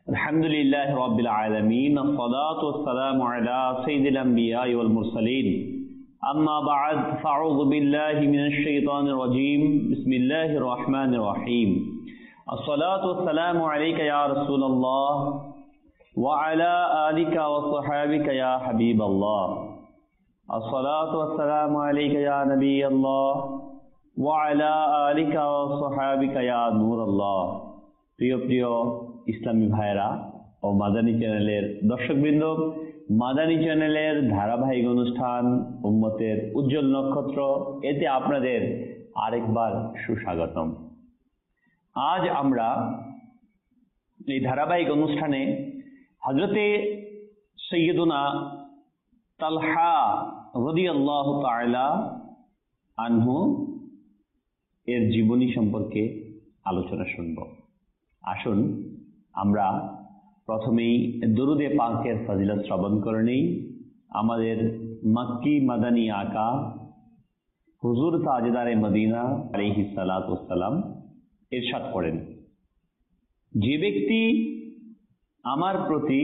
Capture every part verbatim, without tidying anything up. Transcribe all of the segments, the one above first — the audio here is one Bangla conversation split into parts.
আলহামদুলিল্লাহ রাব্বিল আলামিন আসসালাতু ওয়াসসালামু আলা সাইয়্যিদিল আমবিয়া ওয়াল মুরসালিন আম্মা বা'দ ফাআউযু বিল্লাহি মিনাশ শাইতানির রাজীম বিসমিল্লাহির রহমানির রহিম আসসালাতু ওয়াসসালামু আলাইকা ইয়া রাসূলুল্লাহ ওয়া আলা আলিকা ওয়া সাহবিকা ইয়া হাবিবাল্লাহ আসসালাতু ওয়াসসালামু আলাইকা ইয়া নবিয়াল্লাহ ওয়া আলা আলিকা ওয়া সাহবিকা ইয়া নূরাল্লাহ। প্রিয় প্রিয় ইসলামী ভাইরা ও মাদানী চ্যানেলের দর্শকবৃন্দ, মাদানী চ্যানেলের ধারাবাহিক অনুষ্ঠান উম্মতের উজ্জ্বল নক্ষত্র, এতে আপনাদের আরেকবার সুস্বাগতম। আজ আমরা এই ধারাবাহিক অনুষ্ঠানে হযরতে সৈয়দুনা তালহা রাদিয়াল্লাহু তাআলা আনহু এর জীবনী সম্পর্কে আলোচনা শুনব। আসুন আমরা প্রথমেই দরুদে পাকের ফজিলত শ্রবণ করে নেই। আমাদের মক্কি মাদানী আকা হুজুর তাজদারে মদিনা আলাইহিস সালাতু ওয়াস সালাম ইরশাদ করেন, যে ব্যক্তি আমার প্রতি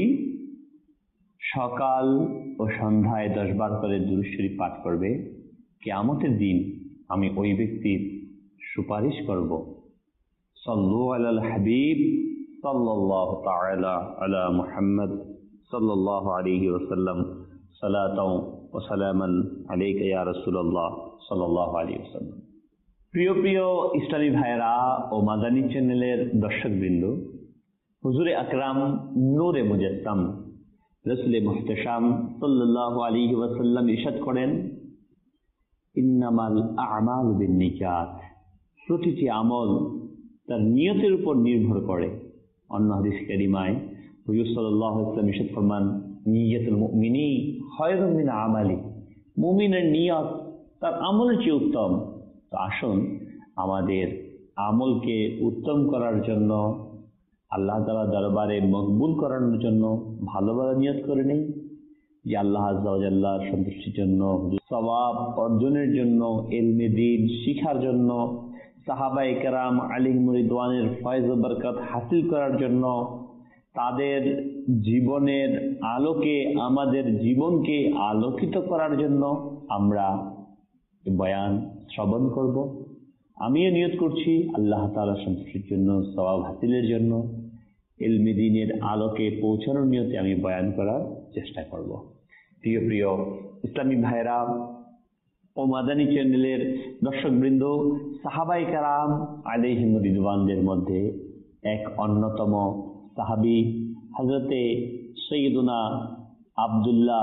সকাল ও সন্ধ্যায় দশ বার করে দুরূদ শরীফ পাঠ করবে, কিয়ামতের দিন আমি ওই ব্যক্তির সুপারিশ করব। সাল্লু আলাল হাবিব সাল্লাল্লাহু তাআলা আলা মুহাম্মদ সাল্লাল্লাহু আলাইহি ওয়াসাল্লাম সালাতাও ওয়া সালামান আলাইকা ইয়া রাসূলুল্লাহ সাল্লাল্লাহু আলাইহি ওয়াসাল্লাম। প্রিয় প্রিয় ইসলামী ভাইরা ও মাদানী চ্যানেলের দর্শকবৃন্দ, হুজুরে আকরাম নূরে মুজাসসাম রাসূলে মুহতাশাম সাল্লাল্লাহু আলাইহি ওয়াসাল্লাম ইরশাদ করেন, ইন্নামাল আ'মালু বিন্নিয়াত, প্রতিটি আমল তার নিয়তের উপর নির্ভর করে। অন্য হাদিস কারিমায় হুজুর সাল্লাল্লাহু আলাইহি ওয়াসাল্লাম ইরশাদ ফরমান, নিয়তুল মুমিনি খায়রুম মিন আমালি, মুমিনের নিয়ত তার আমলের চেয়ে উত্তম। তো আসুন আমাদের আমলকে উত্তম করার জন্য, আল্লাহ তাআলা দরবারে মকবুল করানোর জন্য ভালো ভালো নিয়ত করে নেই, যে আল্লাহ আযজা ওয়া জাল্লার সন্তুষ্টির জন্য, সওয়াব অর্জনের জন্য, ইলমে দ্বীন শিখার জন্য, সাহাবায়ে কেরাম আলাইহিম রিদওয়ানের ফয়েজ ও বরকত হাসিল করার জন্য, তাদের জীবনের আলোকে আমাদের জীবনকে আলোকিত করার জন্য আমরা বয়ান শ্রবণ করব। আমিও নিয়ত করছি আল্লাহ তাআলার সন্তুষ্টির জন্য, সওয়াব হাসিলের জন্য, ইলমে দ্বীনের আলোকে পৌঁছানোর নিয়তে আমি বয়ান করার চেষ্টা করব। প্রিয় প্রিয় ইসলামী ভাইরা ও মাদানী চ্যানেলের দর্শকবৃন্দ, সাহাবায়ে কেরাম আলাইহিম রিদওয়ানদের মধ্যে এক অন্যতম সাহাবী হযরতে সৈয়দুনা আব্দুল্লাহ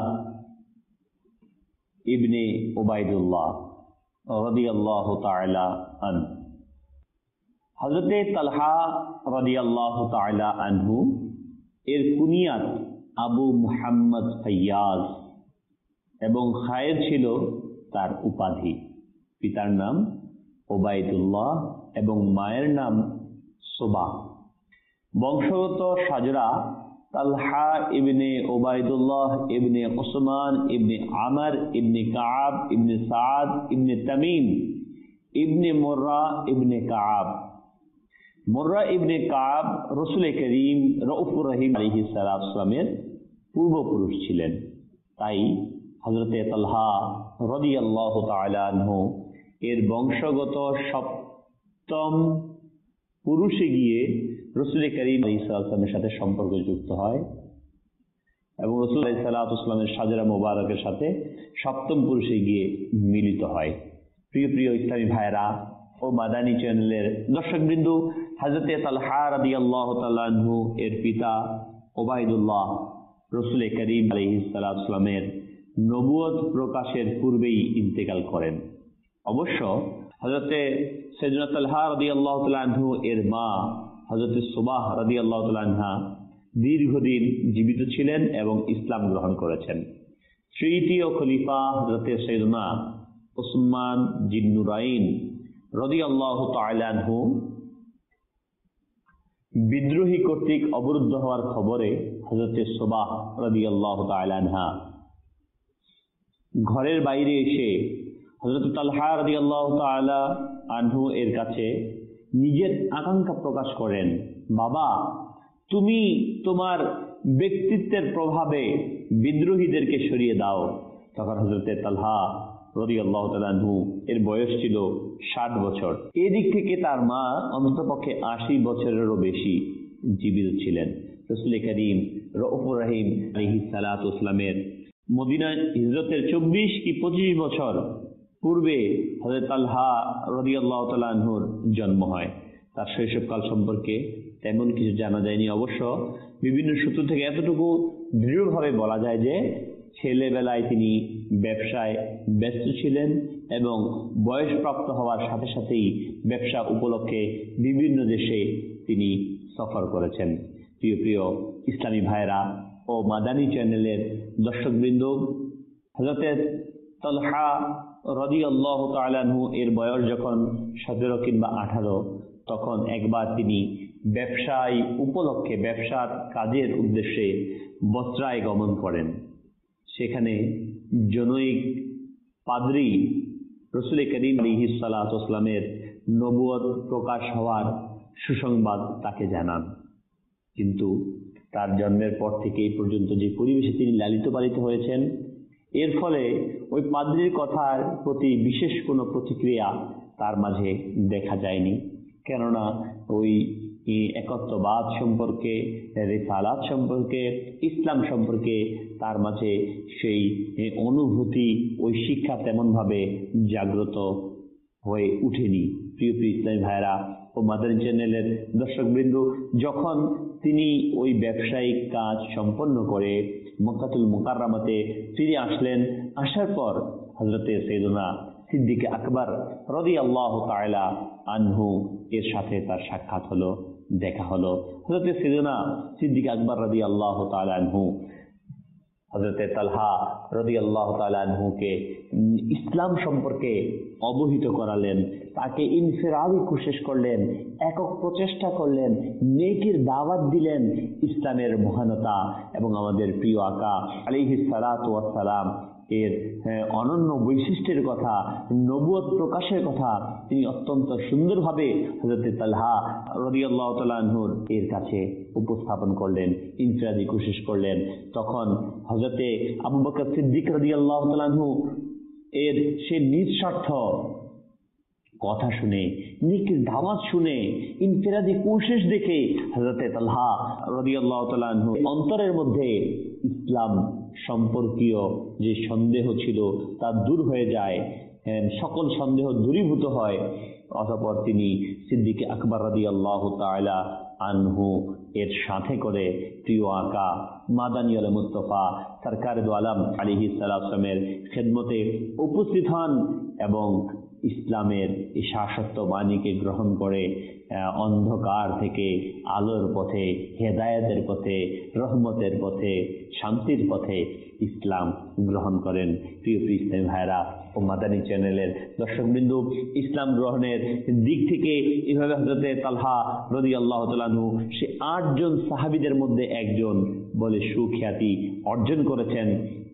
ইবনে উবাইদুল্লাহ রাদিয়াল্লাহু তাআলা আনহু। হযরতে তালহা রাদিয়াল্লাহু তাআলা আনহু এর কুনিয়াত আবু মুহাম্মদ ফাইয়াজ এবং খায়ের ছিল তার উপাধি। পিতার নাম ওবাইদুল্লাহ এবং মায়ের নাম সুবা। বংশগত সাজরা তালহা ইবনে ওবাইদুল্লাহ ইবনে উসমান ইবনে আমর ইবনে কাব ইবনে সাদ ইবনে তামিম ইবনে মুররা ইবনে কাব। মুররা ইবনে কাব রাসূল করিম রউফুর রহিম আলাইহিস সালামের পূর্বপুরুষ ছিলেন। তাই হযরতে তালহা রাদিয়াল্লাহু তাআলা আনহু এর বংশগত সপ্তম পুরুষে গিয়ে রাসূল করিম আলাইহিস সালামের সাথে সম্পর্ক যুক্ত হয় এবং রাসূল সাল্লাল্লাহু আলাইহি ওয়াসাল্লামের সাজরা মোবারকের সাথে সপ্তম পুরুষে গিয়ে মিলিত হয়। প্রিয় প্রিয় ইসলামী ভাইরা ও মাদানী চ্যানেলের দর্শকবৃন্দ, হযরতে তালহা রাদিয়াল্লাহু তাআলা আনহু এর পিতা ওবাইদুল্লাহ রাসূল করিম আলাইহিস সালামের নবুয়ত প্রকাশের পূর্বেই ইন্তেকাল করেন। অবশ্য হযরতে সাইয়্যিদুনা তালহা রাদিয়াল্লাহু তাআলা আনহু এর মা হযরতে সুবাহ রাদিয়াল্লাহু তাআলা আনহা দীর্ঘদিন জীবিত ছিলেন এবং ইসলাম গ্রহণ করেছেন। তৃতীয় খলিফা হযরতে সাইয়্যিদুনা উসমান জিন্নুরাইন রাদিয়াল্লাহু তাআলা আনহু বিদ্রোহী কর্তৃক অবরুদ্ধ হওয়ার খবরে হযরতে সুবাহ রাদিয়াল্লাহু তাআলা আনহা ঘরের বাইরে এসে হযরত তালহা রাদিয়াল্লাহু তাআলা আনহু এর কাছে নিজের আকাঙ্ক্ষা প্রকাশ করেন, বাবা তুমি তোমার ব্যক্তিত্বের প্রভাবে বিদ্রোহীদেরকে সরিয়ে দাও। তখন হযরতে তালহা রাদিয়াল্লাহু তাআলা আনহু এর বয়স ছিল ষাট বছর। এদিক থেকে তার মা অন্ততপক্ষে আশি বছরেরও বেশি জীবিত ছিলেন। রাসূল করিম রউফুর রহিম আলাইহিস সালাতু ওয়াস সালামের মদিনা হিজরতের চব্বিশ কি পঁচিশ বছর পূর্বে হযরত তালহা রাদিয়াল্লাহু তাআলা আনহুর জন্ম হয়। তার শৈশবকাল সম্পর্কে তেমন কিছু জানা যায়নি। অবশ্য বিভিন্ন সূত্র থেকে এতটুকু দৃঢ়ভাবে বলা যায় যে ছেলেবেলায় তিনি ব্যবসায় ব্যস্ত ছিলেন এবং বয়সপ্রাপ্ত হওয়ার সাথে সাথেই ব্যবসা উপলক্ষে বিভিন্ন দেশে তিনি সফর করেছেন। প্রিয় প্রিয় ইসলামী ভাইরা ও মাদানী চ্যানেলের দর্শকবৃন্দ, হযরত তালহা রাদিয়াল্লাহু তাআলা আনহু এর বয়স যখন সতেরো কিংবা আঠারো, তখন একবার তিনি ব্যবসায় উপলক্ষে ব্যবসার কাজের উদ্দেশ্যে বসরায় গমন করেন। সেখানে জনৈক পাদ্রী রাসূল করিম আলাইহিস সালাতু ওয়াস সালামের নবুয়ত প্রকাশ হওয়ার সুসংবাদ তাকে জানান। কিন্তু তার জন্মের পর থেকে এই পর্যন্ত যে পরিবেশে তিনি লালিত পালিত হয়েছেন, এর ফলে ওই পাদ্রীর কথার প্রতি বিশেষ কোনো প্রতিক্রিয়া তার মাঝে দেখা যায়নি। কেননা ওই একত্ববাদ সম্পর্কে, রিসালাত সম্পর্কে, ইসলাম সম্পর্কে তার মাঝে সেই অনুভূতি, ওই শিক্ষা তেমন ভাবে জাগ্রত হয়ে উঠেনি। প্রিয় প্রিয় ইসলামী ভাইরা ও মাদানী চ্যানেলের দর্শকবৃন্দ, যখন তিনি ওই ব্যবসায়িক কাজ সম্পন্ন করে মক্কাতুল মুকাররমাতে ফিরে আসলেন, আসার পর হযরতে সাইয়েদুনা সিদ্দিক আকবর রাদিয়াল্লাহু তাআলা আনহু এর সাথে তার সাক্ষাৎ হলো, দেখা হলো। হযরতে সাইয়েদুনা সিদ্দিক আকবর রাদিয়াল্লাহু তাআলা আনহু হযরতে তালহা রাদিয়াল্লাহু তাআলা আনহুকে ইসলাম সম্পর্কে অবহিত করালেন, তাকে ইনফিরাদি কোশিশ করলেন, একক প্রচেষ্টা করলেন, নেকির দাওয়াত দিলেন, ইসলামের মহানতা এবং আমাদের প্রিয় আকা আলাইহিস সালাতু ওয়াস সালাম এর অনন্য বৈশিষ্ট্যের কথা, নবুয়ত প্রকাশের কথা তিনি অত্যন্ত সুন্দরভাবে হযরত তালহা রাদিয়াল্লাহু তাআলা আনহুর এর কাছে উপস্থাপন করলেন, ইনফিরাদি কোশিশ করলেন। তখন হযরত আবু বকর সিদ্দিক রাদিয়াল্লাহু তাআলা আনহু এর সে নিঃস্বার্থ কথা শুনে, নেকির দাওয়াত শুনে, ইনফিরাদি কোশিশ দেখে হযরত তালহা রাদিয়াল্লাহু তাআলা আনহু অন্তরের মধ্যে ইসলাম সম্পর্কীয় যে সন্দেহ ছিল তা দূর হয়ে যায়, সকল সন্দেহ দূরীভূত হয়। অতঃপর তিনি সিদ্দিক আকবর রাদিয়াল্লাহু তাআলা আনহু এর সাথে করে প্রিয় আকা মাদানী আল মুস্তাফা সরকার দু আলম আলাইহিস সালামের খেদমতে উপস্থিত হন এবং ইসলামের এই শাশ্বত বাণীকে গ্রহণ করে অন্ধকার থেকে আলোর পথে, হেদায়েতের পথে, রহমতের পথে, শান্তির পথে ইসলাম গ্রহণ করেন। প্রিয় প্রিয় ইসলামী ভাইরা ও মাদানী চ্যানেলের দর্শকবৃন্দ, ইসলাম গ্রহণের দিক থেকে এভাবে হযরতে তালহা রাদিয়াল্লাহু তাআলা আনহু সে আটজন সাহাবীদের মধ্যে একজন বলে সুখ্যাতি অর্জন করেছেন।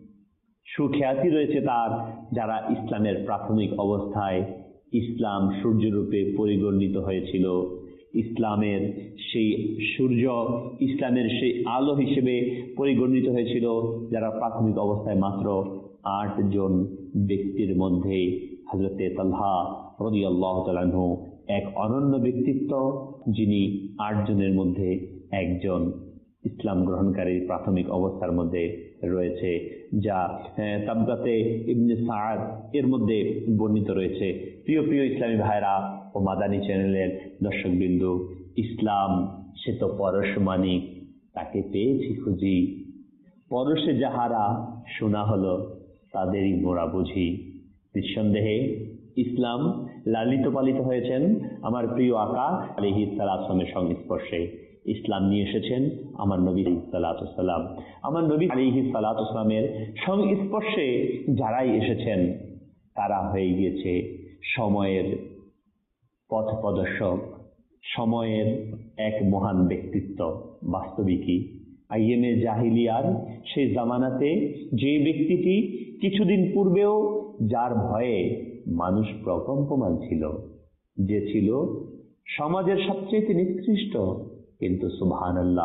সুখ্যাতি রয়েছে তার, যারা ইসলামের প্রাথমিক অবস্থায় ইসলাম সূর্যরূপে পরিগণিত হয়েছিল, ইসলামের সেই সূর্য, ইসলামের সেই আলো হিসেবে পরিগণিত হয়েছিল, যারা প্রাথমিক অবস্থায় মাত্র আট জন ব্যক্তির মধ্যে হযরতে তালহা রাদিয়াল্লাহু তাআলা আনহু এক অনন্য ব্যক্তিত্ব, যিনি আট জনের মধ্যে একজন ইসলাম গ্রহণকারী প্রাথমিক অবস্থার মধ্যে রয়েছে, যা তাবকাতে ইবনে সাআদ এর মধ্যে বর্ণিত রয়েছে। প্রিয় প্রিয় ইসলামী ভাইরা ও মাদানী চ্যানেলের দর্শকবৃন্দ, ইসলাম সে তো পরশমানিক, তাকে পেয়েছি খুঁজি, পরশে যাহারা শোনা হলো তাদেরই মোরা বুঝি। নিঃসন্দেহে ইসলাম লালিত পালিত হয়েছেন আমার প্রিয় আকা আলাইহিস সালামের সংস্পর্শে। ইসলাম নিয়ে এসেছেন আমার নবী আলাইহিস সালাতু ওয়াস সালাম। আমার নবী আলাইহিস সালাতু ওয়াস সালামের সংস্পর্শে যারাই এসেছেন তারা হয়ে গিয়েছে সময়ের পথ প্রদর্শক, সময়ের এক মহান ব্যক্তিত্ব। বাস্তবিকই আইএমএ জাহিলিয়ার সেই জামানাতে যে ব্যক্তিটি কিছুদিন পূর্বেও যার ভয়ে মানুষ প্রকম্পমান ছিল, যে ছিল সমাজের সবচেয়ে নিকৃষ্ট, কিন্তু সুবহানাল্লাহ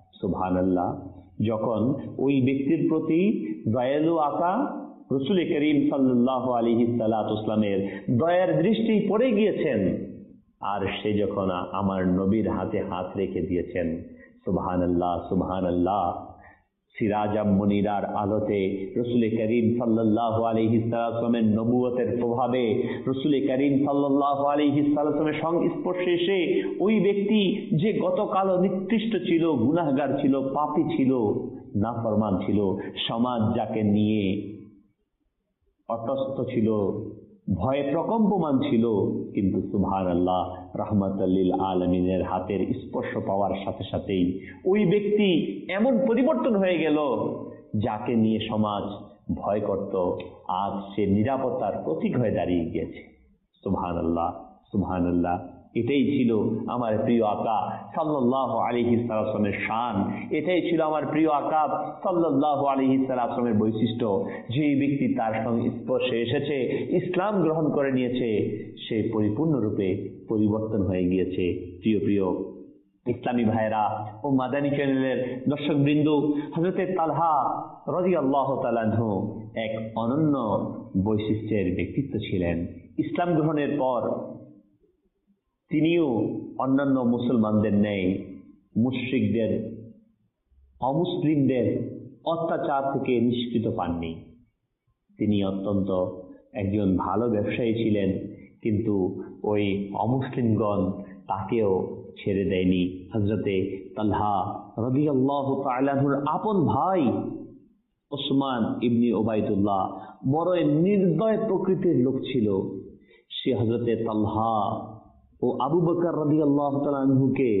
সুবহানাল্লাহ। যখন ওই ব্যক্তির প্রতি দয়ালু আকা রাসূল করিম সাল্লাল্লাহু আলাইহি সাল্লামের দয়ার দৃষ্টি পড়ে গিয়েছেন, আর সে যখন আমার নবীর হাতে হাত রেখে দিয়েছেন, সুবহানাল্লাহ সুবহানাল্লাহ, সিরাজাম মুনিরার আলোতে রাসূল করিম সাল্লাল্লাহু আলাইহি সাল্লামের নবুয়তের প্রভাবে রাসূল করিম সাল্লাল্লাহু আলাইহি সাল্লামের সংস্পর্শে এসে ওই ব্যক্তি যে গতকাল নিকৃষ্ট ছিল, গুনাহগার ছিল, পাপী ছিল, নাফরমান ছিল, সমাজ যাকে নিয়ে অতস্থ ছিল, ভয়ে প্রকম্পমান ছিল, কিন্তু সুবহানাল্লাহ রাহমাতাল লিল আলামিনের হাতের স্পর্শ পাওয়ার সাথে সাথেই ওই ব্যক্তি এমন পরিবর্তন হয়ে গেল, যাকে নিয়ে সমাজ ভয় করত, আজ সে নিরাপত্তার প্রতীক হয়ে দাঁড়িয়ে গিয়েছে। সুবহানাল্লাহ সুবহানাল্লাহ। এটাই ছিল আমার প্রিয় আকা সাল্লাল্লাহু আলাইহি সাল্লামের শান, এটাই ছিল আমার প্রিয় আকা সাল্লাল্লাহু আলাইহি সাল্লামের বৈশিষ্ট্য। যে ব্যক্তি তার সংস্পর্শে এসেছে, ইসলাম গ্রহণ করে নিয়েছে, সে পরিপূর্ণরূপে পরিবর্তন হয়ে গিয়েছে। প্রিয় প্রিয় ইসলামী ভাইরা ও মাদানী চ্যানেলের দর্শকবৃন্দ, হযরত তালহা রাদিয়াল্লাহু তাআলা আনহু এক অনন্য বৈশিষ্ট্যের ব্যক্তিত্ব ছিলেন। ইসলাম গ্রহণের পর তিনিও অন্যান্য মুসলমানদের ন্যায় মুশরিকদের, অমুসলিমদের অত্যাচার থেকে নিষ্কৃত পাননি। তিনি অত্যন্ত একজন ভালো ব্যবসায়ী ছিলেন, কিন্তু ওই অমুসলিমগণ তাকেও ছেড়ে দেয়নি। হযরতে তালহা রাদিয়াল্লাহু তাআলা আনহুর আপন ভাই ওসমান ইবনে উবাইদুল্লাহ বড় নির্দয় প্রকৃতির লোক ছিল। সে হযরতে তালহা ও আবু বকর রাদিয়াল্লাহু তাআলা আনহুকে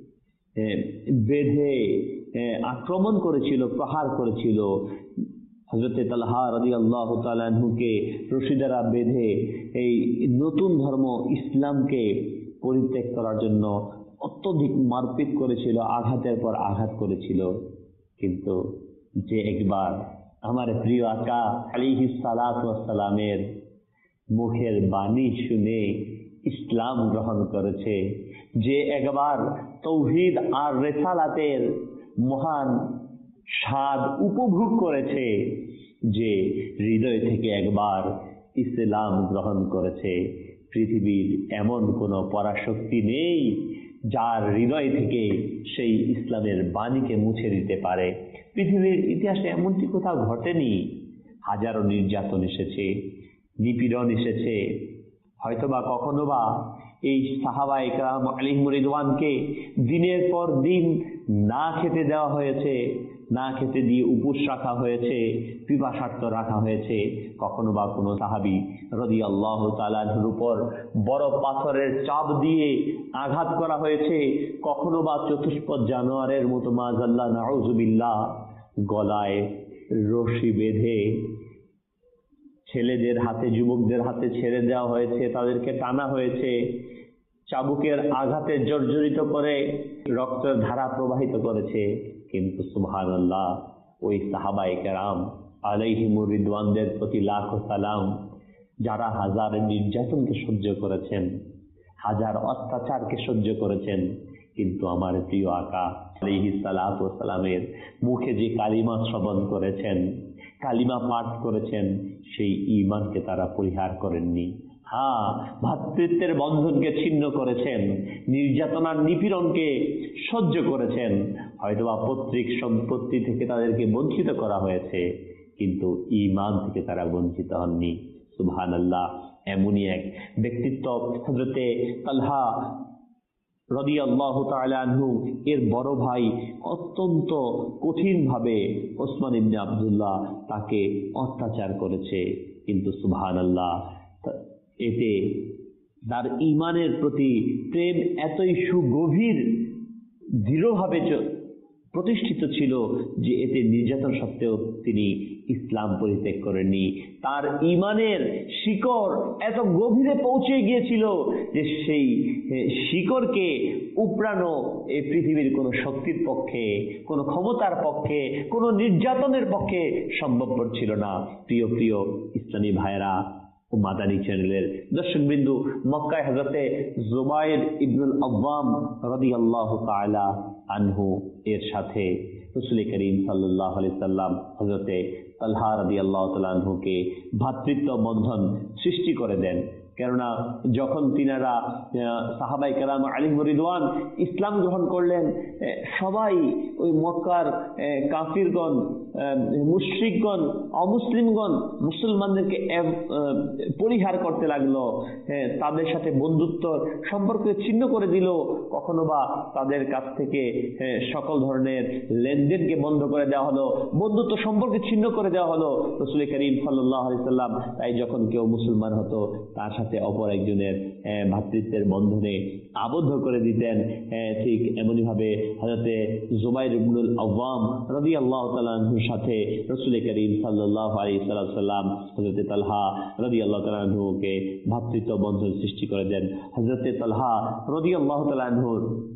বেঁধে আক্রমণ করেছিল, প্রহার করেছিল। হযরতে তালহা রাদিয়াল্লাহু তাআলা আনহুকে রশি দ্বারা বেঁধে এই নতুন ধর্ম ইসলামকে পরিত্যাগ করার জন্য অত্যধিক মারপিট করেছিল, আঘাতের পর আঘাত করেছিল। কিন্তু যে একবার আমার প্রিয় আকা আলাইহিস সালাতু ওয়াস সালামের মুখের বাণী শুনে ইসলাম গ্রহণ করেছে, যে একবার তৌহিদ আর রিসালাতের মহান স্বাদ উপভোগ করেছে, যে হৃদয় থেকে একবার ইসলাম গ্রহণ করেছে, পৃথিবীর এমন কোনো পরাশক্তি নেই যার হৃদয় থেকে সেই ইসলামের বাণীকে মুছে দিতে পারে। পৃথিবীর ইতিহাসে এমনটি কোথাও ঘটেনি। হাজারো নির্যাতন এসেছে, নিপীড়ন এসেছে, হয়তোবা কখনো বা এই সাহাবায়ে কেরাম আলাইহিম রিদওয়ানকে দিনের পর দিন না খেতে দেওয়া হয়েছে, না খেতে দিয়ে উপোস রাখা হয়েছে, পিপাসার্ত রাখা হয়েছে। কখনো বা কোনো সাহাবী রাদিয়াল্লাহু তাআলা আনহুর উপর বড় পাথরের চাপ দিয়ে আঘাত করা হয়েছে। কখনো বা চতুষ্পদ জানোয়ারের মতো মাযাল্লাহ নাউযুবিল্লাহ গলায় রশি বেঁধে ছেলেদের হাতে, যুবকদের হাতে ছেড়ে দেওয়া হয়েছে, তাদেরকে টানা হয়েছে, চাবুকের আঘাতে জর্জরিত করে রক্তের ধারা প্রবাহিত করেছে। কিন্তু সুবহানাল্লাহ, ওই সাহাবায়ে কেরাম আলাইহিমুর রিদওয়ানদের প্রতি লাখো সালাম, যারা হাজার নির্যাতনকে সহ্য করেছেন, হাজার অত্যাচারকে সহ্য করেছেন, কিন্তু আমার প্রিয় আকা আলাইহিস সালাতু ওয়াস সালামের মুখে যে কালিমা শ্রবণ করেছেন, কালিমা পাঠ করেছেন, সেই ঈমানকে তারা পরিহার করেননি। হ্যাঁ, ভ্রাতৃত্বের বন্ধনকে ছিন্ন করেছেন, নির্যাতনার নিপীড়নকে সহ্য করেছেন। হয়তোবা পৈতৃক সম্পত্তি থেকে তাদেরকে বঞ্চিত করা হয়েছে, কিন্তু ঈমান থেকে তারা বঞ্চিত হননি। সুবহানাল্লাহ। এমনই এক ব্যক্তিত্ব হযরতে তালহা রাদিয়াল্লাহু তাআলা আনহু এর বড় ভাই অত্যন্ত কঠিনভাবে ওসমান ইবনে আব্দুল্লাহ তাকে অত্যাচার করেছে, কিন্তু সুবহানাল্লাহ এতে তার ঈমানের প্রতি প্রেম এতই সুগভীর দৃঢ়ভাবে প্রতিষ্ঠিত ছিল যে এতে নির্যাতন সত্ত্বেও তিনি ইসলাম পরিত্যাগ করেননি। তার ঈমানের শিকড় এত গভীরে পৌঁছে গিয়েছিল যে সেই শিকড়কে উপড়ানো এই পৃথিবীর কোনো শক্তির পক্ষে, কোনো ক্ষমতার পক্ষে, কোনো নির্যাতনের পক্ষে সম্ভবপর ছিল না। প্রিয় প্রিয় ইসলামী ভাইরা ও মাদানী চ্যানেলের দর্শকবৃন্দ, মক্কায় হযরতে জুবাইর ইবনুল আওয়াম রাদিয়াল্লাহু তাআলা আনহু এর সাথে রাসূল করিম সাল্লাল্লাহু আলাইহি সাল্লাম হযরতে তালহা রাদিয়াল্লাহু তাআলা আনহুকে ভ্রাতৃত্ব বন্ধন সৃষ্টি করে দেন। কেননা যখন তিনারা সাহাবায়ে কেরাম আলাইহিম রিদওয়ান ইসলাম গ্রহণ করলেন, সবাই ওই মক্কার কাফিরগণ, মুশরিকগণ, অমুসলিমগণ মুসলমানদেরকে পরিহার করতে লাগলো, তাদের সাথে বন্ধুত্ব সম্পর্ক ছিন্ন করে দিল, কখনো বা তাদের কাছ থেকে সকল ধরনের লেনদেনকে বন্ধ করে দেওয়া হলো, বন্ধুত্ব সম্পর্ক ছিন্ন করে দেওয়া হলো। রাসূল করিম সাল্লাল্লাহু আলাইহি সাল্লাম তাই যখন কেউ মুসলমান হতো তার সাথে অপর একজনের ভ্রাতৃত্বের বন্ধনে আবদ্ধ করে দিতেন। ঠিক এমনি ভাবে হযরতে জুবাইর ইবনুল আওয়াম রাদিয়াল্লাহু তাআলা আনহুর সাথে রাসূল করিম সাল্লাল্লাহু আলাইহি সাল্লাম হযরতে তালহা রাদিয়াল্লাহু তাআলা আনহুকে ভ্রাতৃত্ব বন্ধন সৃষ্টি করে দেন। হযরতে তালহা রাদিয়াল্লাহু তাআলা আনহু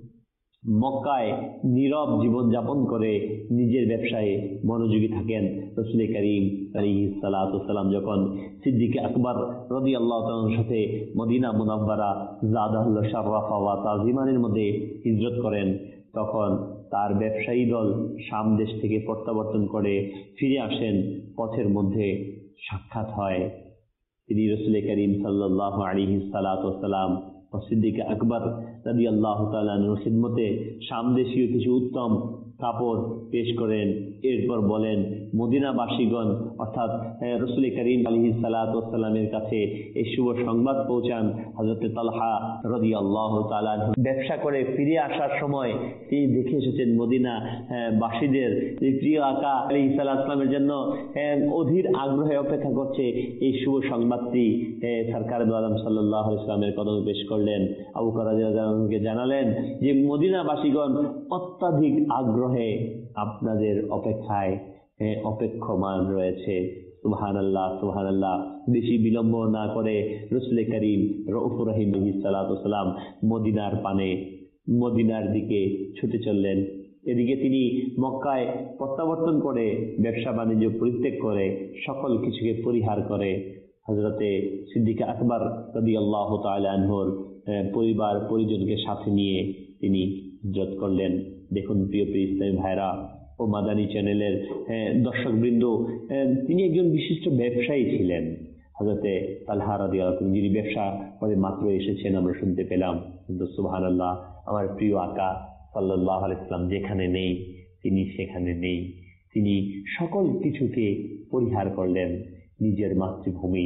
মক্কায় নীরব জীবন যাপন করে নিজের ব্যবসায় মনোযোগী থাকেন। রাসূল করিম আলাইহিস সালাতু ওয়াসসালাম যখন সিদ্দিক আকবর রাদিয়াল্লাহু তাআলার সাথে মদিনা মুনাওয়ারা জাদাহুল্লাহ শাররাফা ওয়া তাজিমানের মধ্যে হিজরত করেন, তখন তার ব্যবসায়ী দল শাম দেশ থেকে প্রত্যাবর্তন করে ফিরে আসেন। পথের মধ্যে সাক্ষাৎ হয়। তিনি রাসূল করিম সাল্লাল্লাহু আলাইহি সাল্লাতু ওয়াসসালাম ও সিদ্দিক আকবর রাদিয়াল্লাহু তাআলা আনহুর খিদমতে শামদেশীয় কিছু উত্তম কাপড় পেশ করেন। এরপর বলেন, মদিনাবাসীগণ অর্থাৎ রাসূল করিম আলাইহিস সালাতু ওয়াস সালামের কাছে এই শুভ সংবাদ পৌঁছান, হযরত তালহা রাদিয়াল্লাহু তাআলা আনহু ব্যবসা করে ফিরে আসার সময় তিনি দেখে এসেছেন মদিনা বাসীদের প্রিয় আকা আলাইহিস সালামের জন্য অধীর আগ্রহে অপেক্ষা করছে। এই শুভ সংবাদটি সরকার দু আলম সাল্লাল্লাহু আলাইহি ওয়াসাল্লামের কদমে পেশ করলেন। আবু বকর রাদিয়াল্লাহু আনহুকে জানালেন যে মদিনাবাসীগণ অত্যাধিক আগ্রহে আপনাদের অপেক্ষায় অপেক্ষমান রয়েছে। সুবহানাল্লাহ, সুবহানাল্লাহ। বেশি বিলম্ব না করে রাসূল করিম রউফুর রহিম আলাইহিস সালাতু ওয়াস সালাম মদিনার পানে মদিনার দিকে ছুটে চললেন। এদিকে তিনি মক্কায় প্রত্যাবর্তন করে ব্যবসা বাণিজ্য পরিত্যাগ করে সকল কিছুকে পরিহার করে হযরতে সিদ্দিক আকবর রাদিয়াল্লাহু তাআলা আনহুর পরিবার পরিজনকে সাথে নিয়ে তিনি হিজরত করলেন। দেখুন প্রিয় প্রিয় ইসলামী ভাইরা ও মাদানী চ্যানেলের দর্শক বৃন্দ, তিনি একজন বিশিষ্ট ব্যবসায়ী ছিলেন। হযরতে তালহা রাদিয়াল্লাহু আনহু যিনি ব্যবসা করে মাত্র এসেছেন আমরা শুনতে পেলাম, কিন্তু সুবহানাল্লাহ, আমার প্রিয় আকা সাল্লাল্লাহু আলাইহি ওয়াসাল্লাম যেখানে নেই তিনি সেখানে নেই। তিনি সকল কিছুকে পরিহার করলেন। নিজের মাতৃভূমি,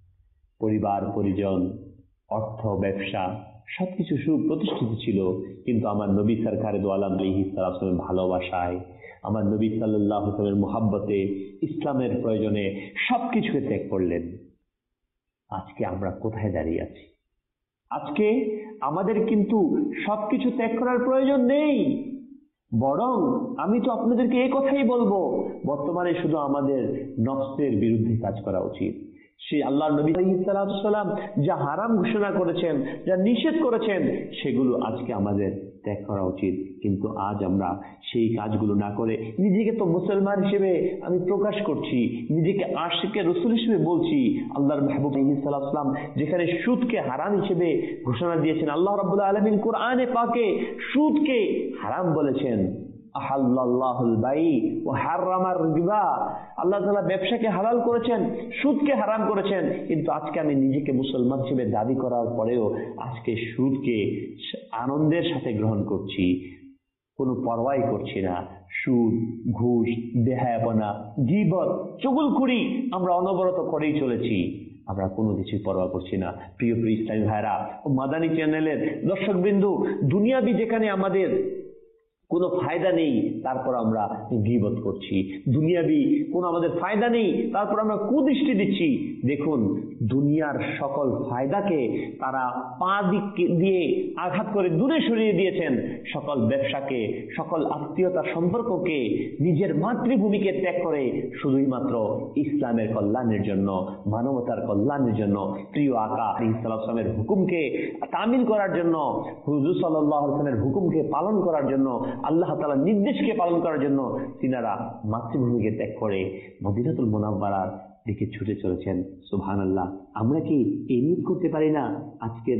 পরিবার পরিজন, অর্থ, ব্যবসা সবকিছু সুপ্রতিষ্ঠিত ছিল, কিন্তু আমার নবী সরকার দু আলম আলাইহিস সালামের ভালোবাসায়, আমার নবী সাল্লাল্লাহু আলাইহি ওয়াসাল্লামের মুহাব্বতে, ইসলামের প্রয়োজনে সবকিছুকে ত্যাগ করলেন। আজকে আমরা কোথায় দাঁড়িয়ে আছি? আজকে আমাদের কিন্তু সবকিছু ত্যাগ করার প্রয়োজন নেই, বরং আমি তো আপনাদেরকে এই কথাই বলবো, বর্তমানে শুধু আমাদের নফসের বিরুদ্ধে কাজ করা উচিত। সেই আল্লাহর নবী আলাইহিস সালাতু ওয়াস সালাম যা হারাম ঘোষণা করেছেন, যা নিষেধ করেছেন, সেগুলো আজকে আমাদের ত্যাগ করা উচিত। কিন্তু আজ আমরা সেই কাজগুলো না করে নিজেকে তো মুসলমান হিসেবে আমি প্রকাশ করছি, নিজেকে আশিকে রাসূল হিসেবে বলছি। আল্লাহর মাহবুব আলাইহিস সালাতু ওয়াস সালাম যেখানে সুদকে হারাম হিসেবে ঘোষণা দিয়েছেন, আল্লাহ রাব্বুল আলামিন কোরআনে পাকে সুদকে হারাম বলেছেন। আহাল্লাল্লাহুল বাই ওয়া হারামার রিবা, আল্লাহ তাআলা ব্যবসাকে হালাল করেছেন, সুদকে হারাম করেছেন। কিন্তু আজকে আমি নিজেকে মুসলমান হিসেবে দাবি করার পরেও আজকে সুদকে আনন্দের সাথে গ্রহণ করছি, কোনো পরোয়াই করছি না। সুদ, ঘুষ, বেহায়াপনা, গীবত, চুগলখড়ি আমরা অনবরত করেই চলেছি, আমরা কোনো কিছু পরোয়া করছি না। প্রিয় প্রিয় ইসলামী ভাইরা ও মাদানী চ্যানেলের দর্শক বিন্দু, দুনিয়াবি যেখানে আমাদের কোনো ফায়দা নেই তারপর আমরা গীবত করছি, দুনিয়াবি কোনো আমাদের ফায়দা নেই তারপর আমরা কুদৃষ্টি দিচ্ছি। দেখুন, দুনিয়ার সকল ফায়দাকে তারা পা দিক দিয়ে আঘাত করে দূরে সরিয়ে দিয়েছেন। সকল ব্যবসাকে, সকল আত্মীয়তার সম্পর্ককে, নিজের মাতৃভূমিকে ত্যাগ করে শুধুই মাত্র ইসলামের কল্যাণের জন্য, মানবতার কল্যাণের জন্য, প্রিয় আকা আলাইহিস সালামের হুকুমকে তামিল করার জন্য, হুজুর সাল্লাল্লাহু আলাইহি ওয়াসাল্লামের হুকুমকে পালন করার জন্য, আল্লাহ তাআলার নির্দেশকে পালন করার জন্য তিনারা মাতৃভূমিকে ত্যাগ করে মদিনাতুল মুনাওয়ারার দিকে ছুটে চলেছেন। সুবহানাল্লাহ। আমরা কি এই নিয়ত করতে পারি না আজকের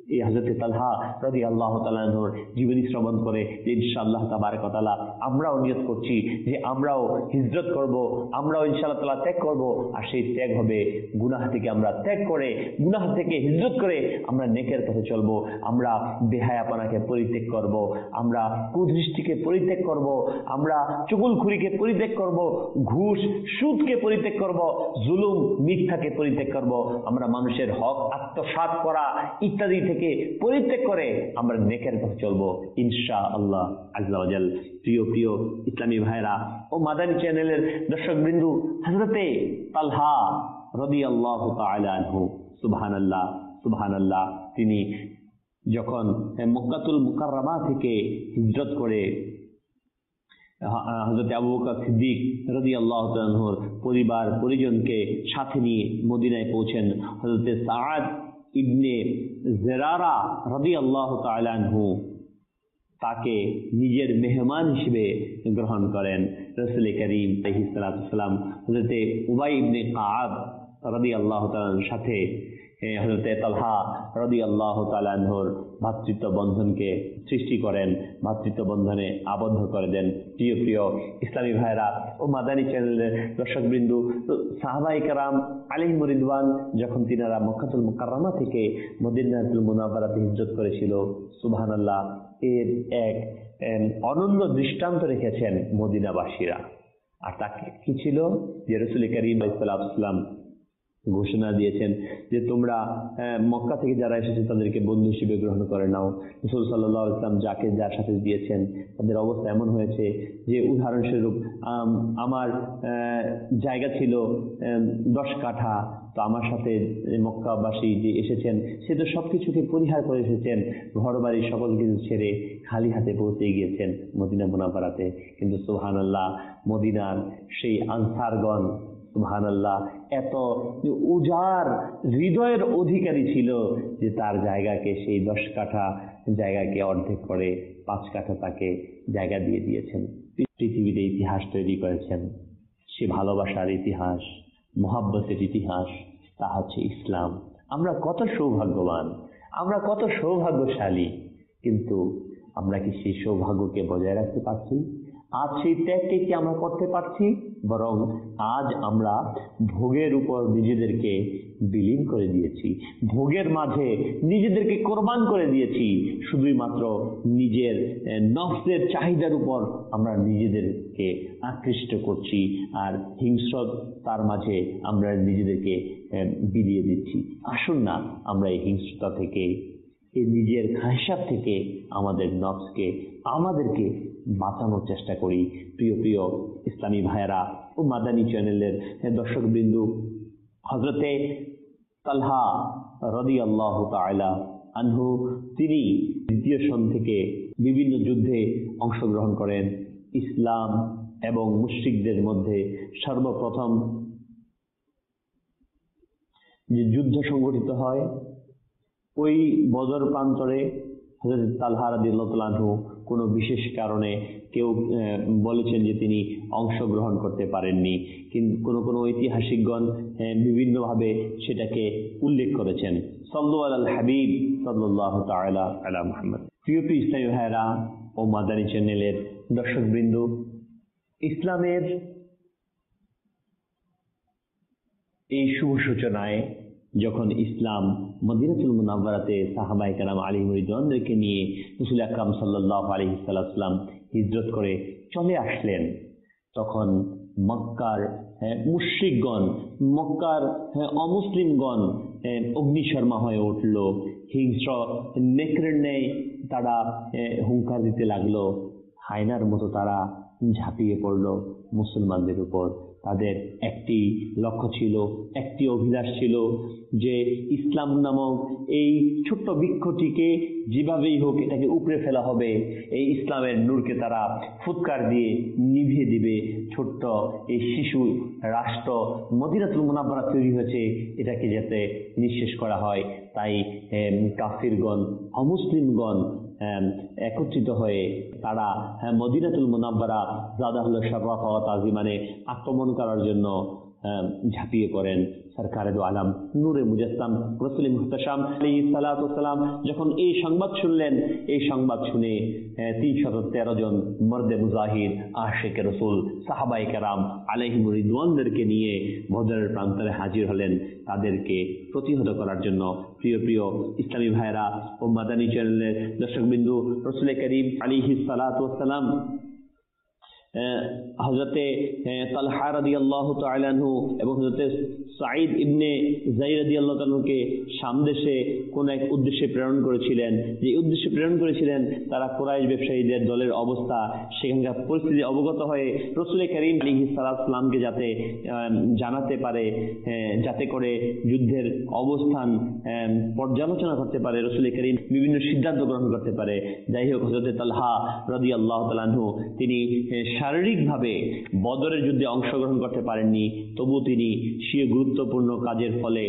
এই হযরত তালহা রাদিয়াল্লাহু তাআলা আনহুর জীবনী শ্রবণ করে যে ইনশাআল্লাহ তাবারক ওয়া তাআলা আমরাও নিয়ত করছি যে আমরাও হিজরত করব, আমরাও ইনশাআল্লাহ তাআলা ত্যাগ করব, আর সেই ত্যাগ হবে গুনাহ থেকে আমরা ত্যাগ করে, গুনাহ থেকে হিজরত করে আমরা নেকের পথে চলবো, আমরা বেহায়াপনাকে পরিত্যাগ করব, আমরা কুদৃষ্টিকে পরিত্যাগ করব, আমরা চুগলখুরিকে পরিত্যাগ করব, ঘুষ সুদকে পরিত্যাগ করব, জুলুম মিথ্যাকে পরিত্যাগ করব, আমরা মানুষের হক আত্মসাৎ করা ইত্যাদি থেকে পরিত্যাগ করে আমরা নেকের পথে চলবো ইনশাআল্লাহ আযজা ওয়া জাল। প্রিয় প্রিয় ইসলামী ভাইরা ও মাদানী চ্যানেলের দর্শকবৃন্দু, হযরতে তালহা রাদিয়াল্লাহু তাআলা আনহু, সুবহানাল্লাহ সুবহানাল্লাহ, তিনি যখন মক্কাতুল মুকাররমা থেকে হিজরত করে হযরত আবু বকর সিদ্দিক রাদিয়াল্লাহু তাআলা আনহুর পরিবার পরিজনকে সাথে নিয়ে মদিনায় পৌঁছেন, হযরত সাআদ ইবনে জেরারা রাদিয়াল্লাহু তাআলা আনহু তাকে নিজের মেহমান হিসেবে গ্রহণ করেন। রাসূল করিম আলাইহিস সালাতু ওয়াস সালাম হযরত উবাই ইবনে কাব রাদিয়াল্লাহু তাআলার সাথে হযরত তালহা রাদিয়াল্লাহু তাআলা আনহুর ভাতৃত্ব বন্ধনকে সৃষ্টি করেন, ভাতৃত্ব বন্ধনে আবদ্ধ করে দেন। প্রিয় প্রিয় ইসলামী ভাইরা ও মাদানী চ্যানেলের দর্শকবৃন্দু, সাহাবায়ে কেরাম আলাইহিম রিদওয়ান যখন তিনারা মক্কাতুল মুকাররমা থেকে মদিনাতুল মুনাওয়ারাতে হিজরত করেছিল, সুবহানাল্লাহ, এর এক অনন্য দৃষ্টান্ত রেখেছেন মদিনাবাসীরা। আর তা কি ছিল? যে রাসূল করিম আলাইহিস সালাতু ওয়াস সালাম ঘোষণা দিয়েছেন যে তোমরা মক্কা থেকে যারা এসেছে তাদেরকে বন্ধু হিসেবে গ্রহণ করে নাও। রাসূল সাল্লাল্লাহু আলাইহি ওয়াসাল্লাম যাকে যার সাথে দিয়েছেন তাদের অবস্থা এমন হয়েছে যে উদাহরণস্বরূপ আমার জায়গা ছিল দশ কাঠা, তো আমার সাথে মক্কাবাসী যে এসেছেন সে তো সবকিছুকে পরিহার করে এসেছেন, ঘর বাড়ি সকল কিছু ছেড়ে খালি হাতে পৌঁছে গিয়েছেন মদিনা মুনাওয়ারাতে। কিন্তু সুবহানাল্লাহ, মদিনার সেই আনসারগণ সুবহানাল্লাহ এত উজার হৃদয়ের অধিকারী ছিল যে তার জায়গাকে, সেই দশ কাঠা জায়গাকে অর্ধেক করে পাঁচ কাঠা তাকে জায়গা দিয়ে দিয়েছেন। পৃথিবীতে ইতিহাস তৈরি করেছেন, সে ভালোবাসার ইতিহাস, মহাব্বতের ইতিহাস, তা হচ্ছে ইসলাম। আমরা কত সৌভাগ্যবান, আমরা কত সৌভাগ্যশালী, কিন্তু আমরা কি সেই সৌভাগ্যকে বজায় রাখতে পারছি? আজ সেই ত্যাগকে কি আমরা করতে পারছি? বরং আজ আমরা ভোগের উপর নিজেদেরকে বিলীন করে দিয়েছি, ভোগের মাঝে নিজেদেরকে কোরবান করে দিয়েছি, শুধুই মাত্র নিজের নফসের চাহিদার উপর আমরা নিজেদেরকে আকৃষ্ট করছি, আর হিংস্রতার মাঝে আমরা নিজেদেরকে বিলিয়ে দিচ্ছি। আসুন না আমরা এই হিংস্রতা থেকে, এই নিজের খায়সাত থেকে আমাদের নফসকে, আমাদেরকে বাঁচানোর চেষ্টা করি। প্রিয় প্রিয় ইসলামী ভাইয়েরা ও মাদানী চ্যানেলের দর্শকবৃন্দু, হযরতে তালহা রাদিয়াল্লাহু তাআলা আনহু তিনি দ্বিতীয় সন থেকে বিভিন্ন যুদ্ধে অংশগ্রহণ করেন। ইসলাম এবং মুশরিকদের মধ্যে সর্বপ্রথম যে যুদ্ধ সংঘটিত হয়, ওই বদর প্রান্তরে হযরত তালহা রাদিয়াল্লাহু তাআলা আনহু কোনো বিশেষ কারণে কেউ বলেছেন যে তিনি অংশগ্রহণ করতে পারেননি, কিন্তু কোনো কোনো ঐতিহাসিকগণ বিভিন্নভাবে সেটাকে উল্লেখ করেছেন। সাল্লু আলাল হাবিব সাল্লাল্লাহু তাআলা আলা মুহাম্মদ। প্রিয় প্রিয় ইসলামী ভাইরা ও মাদানী চ্যানেলের দর্শকবৃন্দ, ইসলামের এই শুভ সূচনায় যখন ইসলাম মদিনাতুল মুনাওয়ারাতে সাহাবায়ে কেরাম আলাইহিম রিদওয়ানদেরকে নিয়ে রাসূল আকরাম সাল্লাল্লাহু আলাইহি ওয়াসাল্লাম হিজরত করে চলে আসলেন, তখন মক্কার মুশরিকগণ, মক্কার অমুসলিমগণ অগ্নিশর্মা হয়ে উঠল, হিংস্র নেকড়ের ন্যায় তারা হুঙ্কার দিতে লাগলো, হায়নার মতো তারা ঝাঁপিয়ে পড়ল মুসলমানদের উপর। তাদের একটি লক্ষ্য ছিল, একটি অভিলাষ ছিল যে ইসলাম নামক এই ছোট্ট বৃক্ষটিকে যেভাবেই হোক এটাকে উপড়ে ফেলা হবে, এই ইসলামের নূরকে তারা ফুৎকার দিয়ে নিভিয়ে দিবে। ছোট্ট এই শিশু রাষ্ট্র মদিনাতুল মুনাওয়ারা তৈরি হয়েছে, এটাকে যাতে নিঃশেষ করা হয়, তাই কাফিরগণ, অমুসলিমগণ একত্রিত হয়ে তারা মদিনাতুল মুনাওয়ারা জাদাহুল্লাহ শাররাফা ওয়া তাযিমানে আক্রমণ করার জন্য ঝাঁপিয়ে পড়েন। সরকারে দো আলম নূরে মুজাসসাম রাসূল মুহতাশাম আলাইহিস সালাতু ওয়াস সালাম যখন এই সংবাদ শুনলেন, এই সংবাদ শুনে তিনশত তেরো জন মর্দে মুজাহিদ আশিকে রাসূল সাহাবায়ে কেরাম আলাইহিমুর রিদওয়ানদেরকে নিয়ে বদরের প্রান্তরে হাজির হলেন তাদেরকে প্রতিহত করার জন্য। প্রিয় প্রিয় ইসলামী ভাইরা ও মাদানী চ্যানেলের দর্শকবিন্দু, রাসূল করিম আলাইহিস সালাতু ওয়াস সালাম হযরতে তালহা রাদিয়াল্লাহু তাআলা আনহু এবং হযরতে সাঈদ ইবনে যায়েদ রাদিয়াল্লাহু তাআলা আনহুকে শাম দেশে কোন এক উদ্দেশ্যে প্রেরণ করেছিলেন। যে উদ্দেশ্যে প্রেরণ করেছিলেন তারা কুরাইশ ব্যবসায়ীদের দলের অবস্থা, সেখানকার পরিস্থিতি অবগত হয়ে রাসূল করিম আলাইহিস সালাতু ওয়াস সালামকে যাতে জানাতে পারে, যাতে করে যুদ্ধের অবস্থান পর্যালোচনা করতে পারে, রাসূল করিম বিভিন্ন সিদ্ধান্ত গ্রহণ করতে পারে। যাই হোক, হযরতে তালহা রাদিয়াল্লাহু তাআলা আনহু তিনি শারীরিকভাবে বদরের যুদ্ধে অংশগ্রহণ করতে পারেননি, তবু তিনি স্বীয় গুরুত্বপূর্ণ কাজের ফলে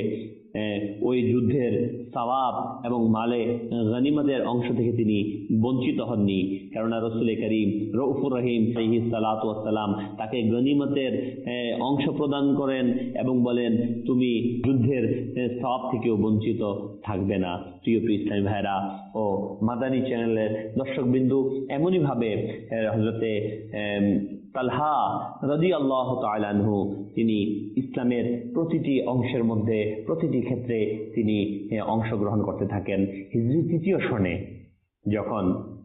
ওই যুদ্ধের সওয়াব এবং মালে গনিমতের অংশ থেকে তিনি বঞ্চিত হননি। কেননা রাসূল করিম রউফুর রহিম আলাইহিস সালাতু ওয়াস সালাম তাকে গনিমতের অংশ প্রদান করেন এবং বলেন, তুমি যুদ্ধের সওয়াব থেকেও বঞ্চিত থাকবে না। প্রিয় প্রিয় ইসলামী ভাইরা ও মাদানী চ্যানেলের দর্শকবিন্দু, এমনই ভাবে হযরতে তালহা রাদিয়াল্লাহু তাআলা আনহু তিনি ইসলামের প্রতিটি অংশের মধ্যে প্রতিটি ক্ষেত্রে তিনি অংশগ্রহণ করতে থাকেন। হিজরি তৃতীয় সনে যখন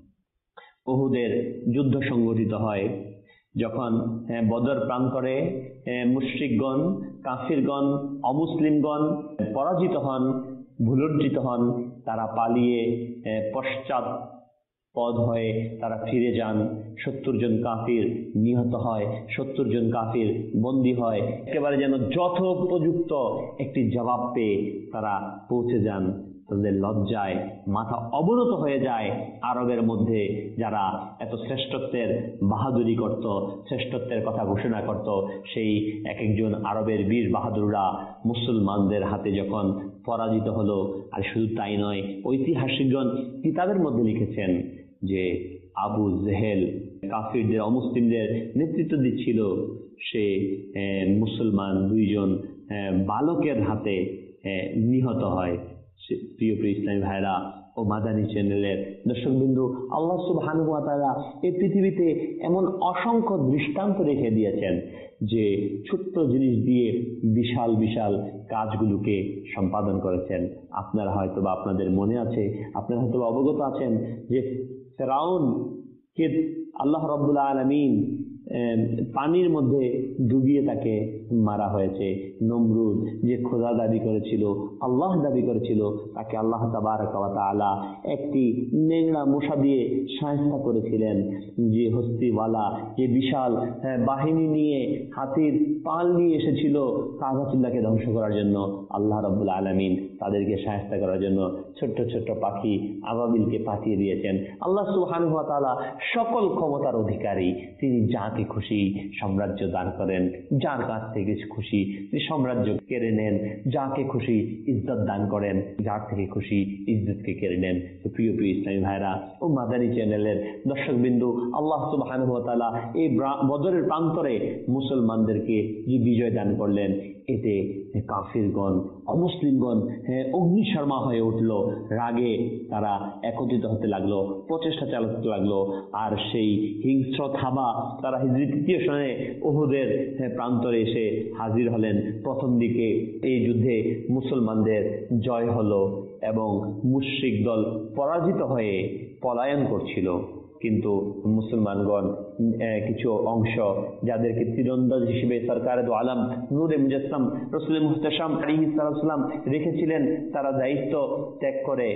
উহুদের যুদ্ধ সংঘটিত হয়, যখন বদর প্রান্তরে মুশরিকগণ, কাফিরগণ, অমুসলিমগণ পরাজিত হন, ভূলুণ্ঠিত হন, তারা পালিয়ে পশ্চাৎ পদ হয়ে তারা ফিরে যান। সত্তর জন কাফির নিহত হয়, সত্তর জন কাফির বন্দী হয়। একেবারে যেন যথোপযুক্ত একটি জবাব পেয়ে তারা পৌঁছে যান। তাদের লজ্জায় মাথা অবনত হয়ে যায়। আরবের মধ্যে যারা এত শ্রেষ্ঠত্বের বাহাদুরি করত, শ্রেষ্ঠত্বের কথা ঘোষণা করত, সেই এক একজন আরবের বীর বাহাদুররা মুসলমানদের হাতে যখন পরাজিত হলো, আর শুধু তাই নয়, ঐতিহাসিকগণ কিতাবের মধ্যে লিখেছেন যে আবু জেহেল কাফিরদের, অমুসলিমদের নেতৃত্ব দিচ্ছিল, সে মুসলমান দুইজন বালকের হাতে নিহত হয়। প্রিয় প্রিয় ইসলামী ভাইরা ও মাদানী চ্যানেলের দর্শকবিন্দু, আল্লাহ সুবহানাহু ওয়া তাআলা এই পৃথিবীতে এমন অসংখ্য দৃষ্টান্ত রেখে দিয়েছেন যে ছোট্ট জিনিস দিয়ে বিশাল বিশাল কাজগুলোকে সম্পাদন করেছেন। আপনারা হয়তো বা আপনাদের মনে আছে, আপনারা হয়তো অবগত আছেন যে ফেরাউন কে আল্লাহ রাব্বুল আলামিন পানির মধ্যে ডুবিয়ে তাকে মারা হয়েছে। নমরুদ যে খোদা দাবি করেছিল, আল্লাহ দাবি করেছিল, তাকে আল্লাহ তাবারাকা ওয়া তাআলা একটি নেংড়া মশা দিয়ে শায়েস্তা করেছিলেন। যে হস্তিওয়ালা, যে বিশাল বাহিনী নিয়ে হাতির পাল নিয়ে এসেছিল কাবাতুল্লাহকে ধ্বংস করার জন্য, আল্লাহ রাব্বুল আলামিন তাদেরকে শায়েস্তা করার জন্য ছোট্ট ছোট্ট পাখি আবাবিলকে পাঠিয়ে দিয়েছেন। আল্লাহ সুবহানাহু ওয়া তাআলা সকল ক্ষমতার অধিকারী, তিনি যাকে খুশি সাম্রাজ্য দান করেন, যার কাছ থেকে খুশি তিনি সাম্রাজ্য কেড়ে নেন, যাকে খুশি ইজ্জত দান করেন, যার থেকে খুশি ইজ্জতকে কেড়ে নেন। তো প্রিয় প্রিয় ইসলামী ভাইরা ও মাদানী চ্যানেলের দর্শকবিন্দু, আল্লাহ সুবহানাহু ওয়া তাআলা এই বদরের প্রান্তরে মুসলমানদেরকে যে বিজয় দান করলেন, এতে কাফিরগণ, অমুসলিমগণ অগ্নিশর্মা হয়ে উঠল। রাগে তারা একত্রিত হতে লাগলো, প্রচেষ্টা চালাতে লাগলো। আর সেই হিংস্র থাবা তারা হিজরি তৃতীয় সনে উহুদের প্রান্তরে এসে হাজির হলেন। প্রথম দিকে এই যুদ্ধে মুসলমানদের জয় হলো এবং মুশরিক দল পরাজিত হয়ে পলায়ন করছিল। কিন্তু মুসলমানগণ কিছু অংশ, যাদেরকে তীরন্দাজ হিসেবে সরকারে দো আলম নূরে মুজাসসাম রাসূল মুহতাশাম আলাইহিস সালাম রেখেছিলেন, তারা দায়িত্ব ত্যাগ করে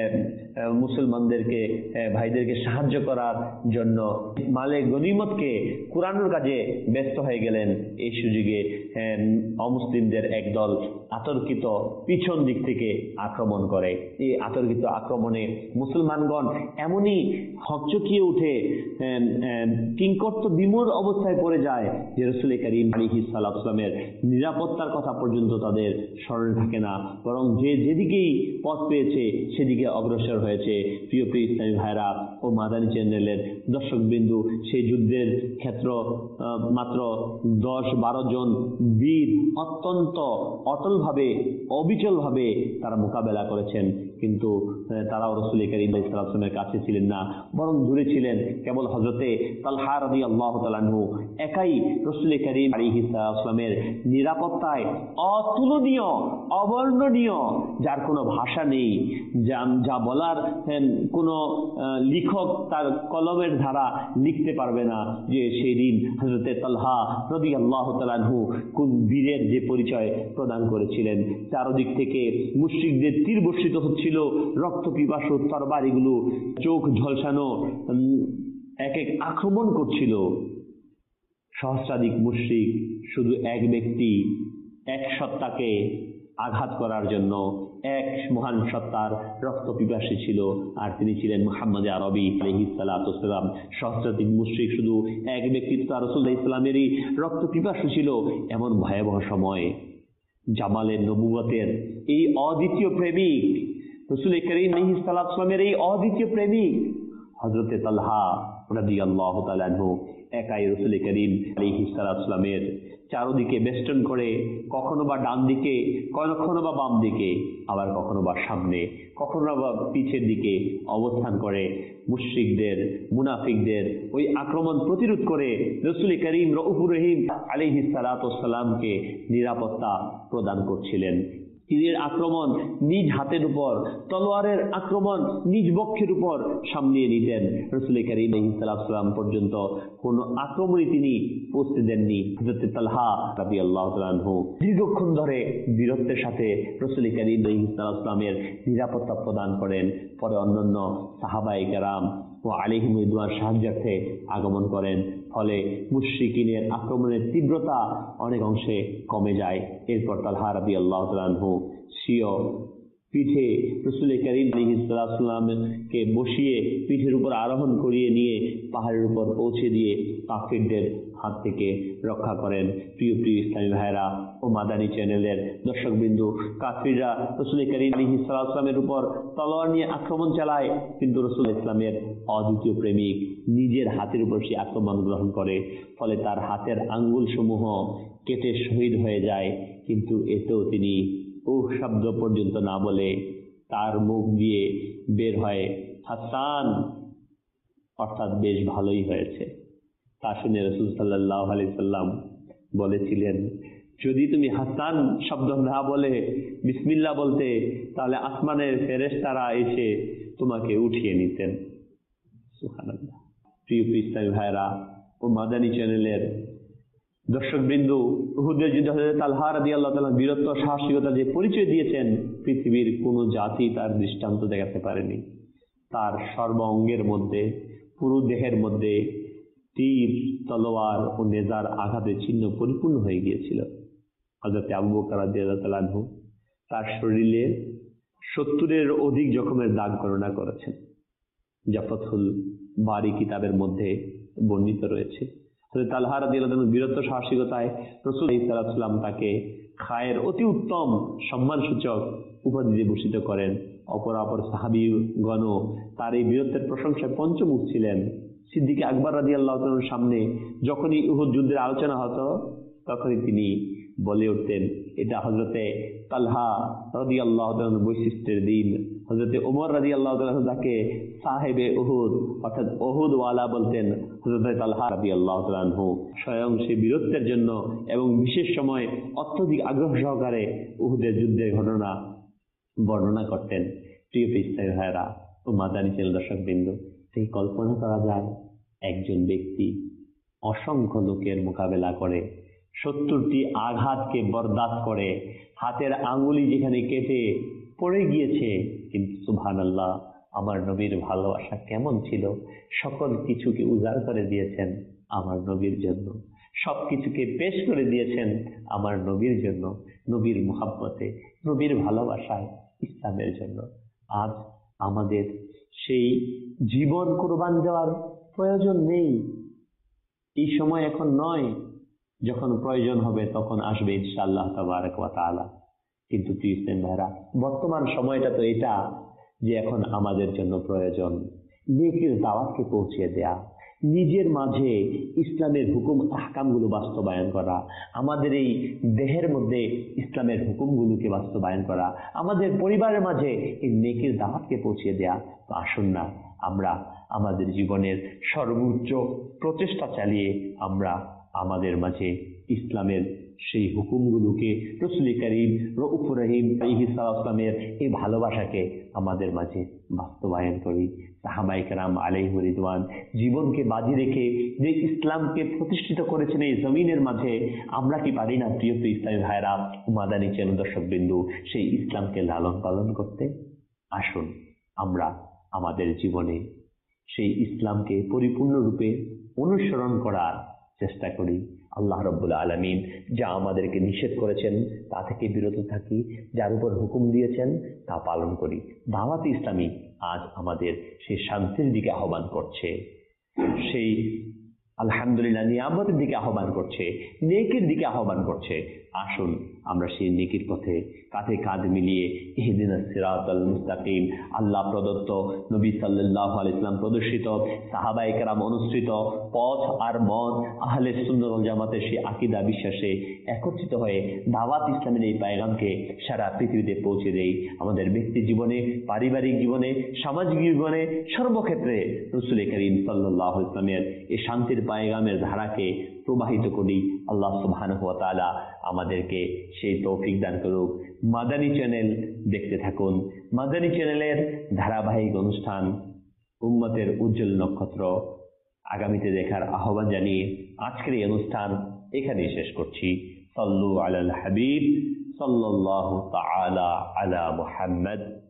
মুসলমানদেরকে, ভাইদেরকে সাহায্য করার জন্য মালে গনিমতকে কুরানোর কাজে ব্যস্ত হয়ে গেলেন। এই সুযোগে অমুসলিমদের একদল আতর্কিত পিছন দিক থেকে আক্রমণ করে। এই আতর্কিত আক্রমণে মুসলমানগণ এমনই হকচকিয়ে উঠে কিংকর্ত বিমূঢ় অবস্থায় পড়ে যায় যে রাসূল করিম আলাইহিস সালাতু ওয়াস সালামের নিরাপত্তার কথা পর্যন্ত তাদের স্মরণ থাকে না, বরং যে যেদিকেই পথ পেয়েছে সেদিকে অগ্রসর হয়েছে। প্রিয় প্রিয় ইসলামী ভাইরা ও মাদানী চ্যানেলের দর্শক বিন্দু, সেই যুদ্ধের ক্ষেত্র মাত্র দশ বারো জন বীর অত্যন্ত অটলভাবে অবিচলভাবে তারা মোকাবেলা করেছেন, কিন্তু তারাও রাসূল করিম সাল্লাল্লাহু আলাইহি ওয়াসাল্লামের কাছে ছিলেন না, বরং দূরে ছিলেন। কেবল হযরতে তালহা রাদিয়াল্লাহু তাআলা আনহু একাই রাসূল করিম আলাইহিস সালামের নিরাপত্তায় অতুলনীয়, অবর্ণনীয়, যার কোনো ভাষা নেই, যা যা বলার কোনো লেখক তার কলমের ধারা লিখতে পারবে না, যে সেই দিন হযরতে তালহা রাদিয়াল্লাহু তাআলা আনহু কোন বীরের যে পরিচয় প্রদান করেছিলেন। চারদিক থেকে মুশরিকদের তীর বর্ষিত হচ্ছিল, রক্ত পিপাসু তরবারিগুলো চোখ ঝলসানো এক এক আক্রমণ করছিল। সহস্রাধিক মুশরিক শুধু এক ব্যক্তি, এক সত্তাকে আঘাত করার জন্য, এক মহান সত্তার রক্ত পিপাসী ছিল, আর তিনি ছিলেন মুহাম্মদ আরবি আলাইহিস সালাতু ওয়াস সালাম। সহস্রাধিক মুশরিক শুধু এক ব্যক্তিত্ব রাসূলুল্লাহ ইসলামেরই রক্ত পিপাসী ছিল। এমন ভয়াবহ সময় জামালের নবুয়তের এই অদ্বিতীয় প্রেমিক রাসূল করিম আলাইহিস সালাতু ওয়াস সালামের এই অদ্বিতীয় প্রেমিক হযরতে তালহা রাদিয়াল্লাহু তাআলা আনহু একাই রাসূল করিম আলাইহিস সালাতু ওয়াস সালামের চারদিকে বেষ্টন করে, কখনো বা ডান দিকে, কখনো বা বাম দিকে, আবার কখনো বা সামনে, কখনো বা পিছের দিকে অবস্থান করে মুশরিকদের, মুনাফিকদের ওই আক্রমণ প্রতিরোধ করে রাসূল করিম রউফুর রহিম আলাইহিস সালাতু ওয়াস সালামকে নিরাপত্তা প্রদান করছিলেন। তীরের আক্রমণ নিজ হাতের উপর, তলোয়ারের আক্রমণ নিজ বক্ষের উপর সামলিয়ে নিতেন। রাসূল করিম আলাইহিস সালাতু ওয়াস সালাম পর্যন্ত কোনো আক্রমণই তিনি পৌঁছে দেননি। হযরত তালহা রাদিয়াল্লাহু তাআলা আনহু দীর্ঘক্ষণ ধরে বীরত্বের সাথে রাসূল করিম আলাইহিস সালাতু ওয়াস সালামের নিরাপত্তা প্রদান করেন। পরে অন্যান্য সাহাবায়ে কেরাম ও আলাইহিম রিদওয়ান সাহায্যার্থে আগমন করেন। ফলে মুশরিকিনের আক্রমণের তীব্রতা অনেক অংশে কমে যায়। এরপর তালহা রাদিয়াল্লাহু তাআলা আনহু স্বীয় পিঠে রাসূল করিম আলাইহিস সালাতু ওয়াস সালামকে বসিয়ে পিঠের উপর আরোহণ করিয়ে নিয়ে পাহাড়ের উপর পৌঁছে দিয়ে কাফিরদের হাত থেকে রক্ষা করেন। প্রিয় প্রিয় ইসলামী ভাইরা ও মাদানী চ্যানেলের দর্শকবৃন্দু, কাফিররা রাসূল করিম আলাইহিস সালাতু ওয়াস সালামের উপর তলোয়ার নিয়ে আক্রমণ চালায়, কিন্তু রাসূল ইসলামের অদ্বিতীয় প্রেমিক নিজের হাতের উপর সে আক্রমণ গ্রহণ করে। ফলে তার হাতের আঙ্গুল সমূহ কেটে শহীদ হয়ে যায়, কিন্তু এতেও তিনি উহ শব্দ পর্যন্ত না বলে তার মুখ দিয়ে বের হয় হাসান, অর্থাৎ বেশ ভালোই হয়েছে। তা শুনে রাসূল সাল্লাল্লাহু আলাইহি সাল্লাম বলেছিলেন, যদি তুমি হাসান শব্দ না বলে বিসমিল্লাহ বলতে, তাহলে আসমানের ফেরেশতারা এসে তোমাকে উঠিয়ে নিতেন। সুবহানাল্লাহ। প্রিয় ইসলামী ভাইরা ও মাদানী চ্যানেলের দর্শকবৃন্দু, উহুদের যুদ্ধে হযরত তালহা রাদিয়াল্লাহু তাআলা বীরত্ব সাহসিকতা যে পরিচয় দিয়েছেন, পৃথিবীর কোনো জাতি তার দৃষ্টান্ত দেখাতে পারেনি। তার সর্ব অঙ্গের মধ্যে, পুরো দেহের মধ্যে তীর, তলোয়ার ও নেজার আঘাতে ছিন্ন পরিপূর্ণ হয়ে গিয়েছিল। হযরত আবু বকর রাদিয়াল্লাহু তাআলা আনহু তার শরীরে সত্তরের অধিক জখমের দাগ গণনা করেছেন, যা ফাতহুল বারী কিতাবের মধ্যে বর্ণিত রয়েছে। হযরত তালহা রাদিয়াল্লাহু তাআলা বীরত্ব সাহসিকতায় রাসূল সাল্লাল্লাহু আলাইহি ওয়াসাল্লাম তাকে খায়ের অতি উত্তম সম্মানসূচক উপাধি দিয়ে ভূষিত করেন। অপর অপর সাহাবীগণ তার এই বীরত্বের প্রশংসায় পঞ্চমুখ ছিলেন। সিদ্দিক আকবর রাদিয়াল্লাহু তাআলার সামনে যখনই উহুদ যুদ্ধের আলোচনা হতো, তখনই তিনি বলে উঠতেন, এটা হযরতে তালহা রাদিয়াল্লাহু তাআলার বৈশিষ্ট্যের দিন। হযরতে ওমর রাদিয়াল্লাহু তাআলা তাকে সাহেবে উহুদ, অর্থাৎ উহুদ ওয়ালা বলতেন। হযরতে তালহা রাদিয়াল্লাহু তাআলা আনহু স্বয়ং সেই বীরত্বের জন্য এবং বিশেষ সময় অত্যধিক আগ্রহ সহকারে উহুদের যুদ্ধের ঘটনা বর্ণনা করতেন। প্রিয় ইসলামী ভাইরা ও মাদানী চ্যানেল দর্শকবৃন্দ, সেই কল্পনা করা যায় একজন ব্যক্তি অসংখ্য লোকের মোকাবেলা করে, সত্তরটি আঘাতকে বরদাস্ত করে, হাতের আঙ্গুলি যেখানে কেটে পড়ে গিয়েছে, কিন্তু সুবহানাল্লাহ, আমার নবীর ভালোবাসা কেমন ছিল, সকল কিছুকে উজাড় করে দিয়েছেন আমার নবীর জন্য, সবকিছুকে পেশ করে দিয়েছেন আমার নবীর জন্য, নবীর মুহাব্বতে, নবীর ভালোবাসায়, ইসলামের জন্য। আজ আমাদের সেই জীবন কুরবান দেওয়ার প্রয়োজন নেই। এই সময় এখন নয়, যখন প্রয়োজন হবে তখন আসবে ইনশাআল্লাহ তাবারক ওয়া তাআলা। কিন্তু প্রিয় ভাইরা, বর্তমান সময়টা তো এটা যে এখন আমাদের জন্য প্রয়োজন। নেকির দাওয়াতকে পৌঁছে দেয়া, নিজের মাঝে ইসলামের হুকুম আহকামগুলো বাস্তবায়ন করা, আমাদের এই দেহের মধ্যে ইসলামের হুকুমগুলোকে বাস্তবায়ন করা, আমাদের পরিবারের মাঝে এই নেকির দাওয়াতকে পৌঁছে দেয়া। তো আসুন না আমরা আমাদের জীবনের সর্বোচ্চ প্রচেষ্টা চালিয়ে আমরা আমাদের মাঝে ইসলামের সেই হুকুমগুলোকে, রাসূল করিম রউফুর রহিম আলাইহিস সালামের এই ভালোবাসাকে আমাদের মাঝে বাস্তবায়ন করি। সাহাবায়ে কেরাম আলাইহিম রিদওয়ান জীবনকে বাজি রেখে যে ইসলামকে প্রতিষ্ঠিত করেছেন এই জমিনের মাঝে, আমরা কি পারি না প্রিয় ইসলামী ভাইরা, মাদানী চ্যানেল দর্শক বিন্দু, সেই ইসলামকে লালন পালন করতে? আসুন আমরা আমাদের জীবনে সেই ইসলামকে পরিপূর্ণরূপে অনুসরণ করার চেষ্টা করি। আল্লাহ রাব্বুল আলামিন যা আমাদেরকে নিষেধ করেছেন তা থেকে বিরত থাকি, যার উপর হুকুম দিয়েছেন তা পালন করি। দাওয়াত ইসলামী আজ আমাদের সেই শান্তির দিকে আহ্বান করছে, সেই আলহামদুলিল্লাহ নিয়ামতের দিকে আহ্বান করছে, নেকির দিকে আহ্বান করছে। আসুন আমরা সেই নেকির পথে কাঁধে কাঁধ মিলিয়ে ইহদিনাস সিরাতাল মুস্তাকিম, আল্লাহ প্রদত্ত, নবী সাল্লাল্লাহু আলাইহি ওয়াসাল্লাম প্রদর্শিত, সাহাবায়ে কেরাম অনুসৃত পথ আর মত, আহলে সুন্নাত ওয়াল জামাতের সেই আকীদা বিশ্বাসে একত্রিত হয়ে দাওয়াত ইসলামের এই পয়গামকে সারা পৃথিবীতে পৌঁছে দেই। আমাদের ব্যক্তি জীবনে, পারিবারিক জীবনে, সামাজিক জীবনে, সর্বক্ষেত্রে রাসূল করিম সাল্লাল্লাহু আলাইহি ওয়াসাল্লামের এই শান্তির পয়গামের ধারাকে প্রবাহিত করি। আল্লাহ সুবহানাহু ওয়া তাআলা আমাদেরকে সেই তৌফিক দান করুক। মাদানী চ্যানেল দেখতে থাকুন। মাদানী চ্যানেলের ধারাবাহিক অনুষ্ঠান উম্মতের উজ্জ্বল নক্ষত্র আগামীতে দেখার আহ্বান জানিয়ে আজকের এই অনুষ্ঠান এখানেই শেষ করছি। সাল্লু আলাল হাবিব সাল্লাল্লাহু তাআলা আলা মুহাম্মদ।